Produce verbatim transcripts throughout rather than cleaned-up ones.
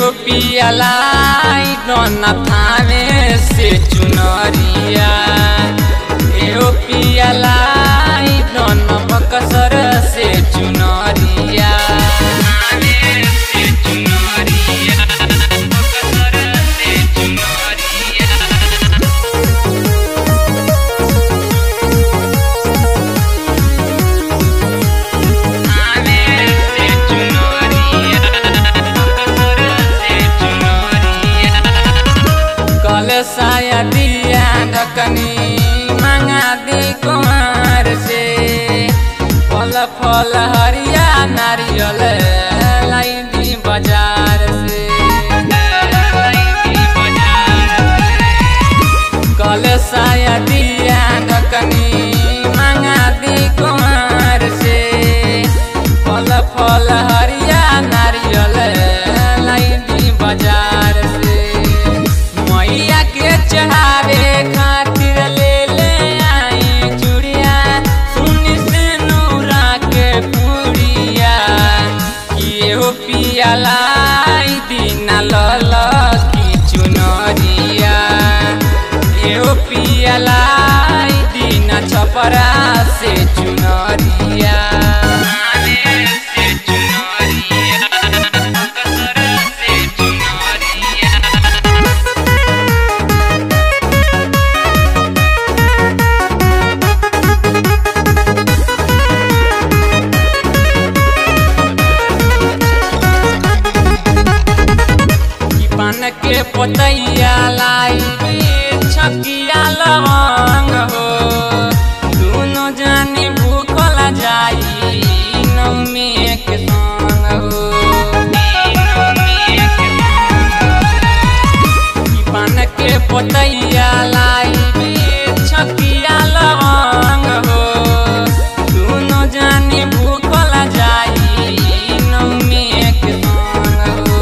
एहो पियालाई दोना थामे से चुनरिया एहो पियालाई दोना बकसर से चुनरिया साया दिया ढकनी मांगा दी कुमार से फल फल हरिया नारियल लाई दी बाजार से कल साया दिया ढकनी मांगा दी कुमार से फल फल हरिया नारियल लाई दी बाजार से मैया के चढ़ावे खातिर ले ले आई चूड़िया सुनी से नूरा के पूड़िया एहो पियालाई दीना लल की चुनरिया एहो पियालाई दीना छपरा से चुनरिया के पतैया लाई छकिया लवंग हो दोनों जानी भूखल जाई नवमी के संग हो पान के पतैया लाई छकिया लवंग हो दोनों जानी भूखल जाई नवमी के संग हो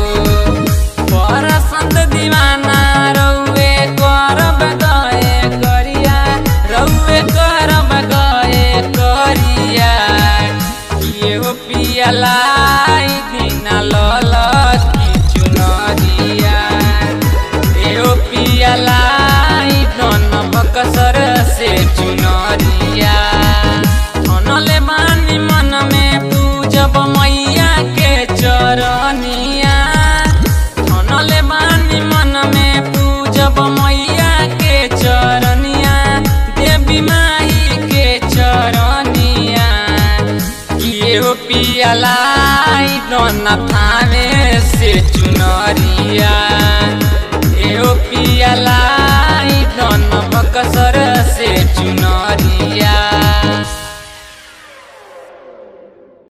दीवाना रउए करब गए करिया रउए करब गए करिया एहो पियालाई दीना लल की चुनरिया एहो पियालाई दोना बकसर से चुनरिया मनले बानी मन में पूजब मैया के चरनिया मनले बानी मन में पूजब मैया के चरनिया देवी माई के चरनिया एहो पियालाई दोना थामे से चुनरिया एहो पियालाई दोना बकसर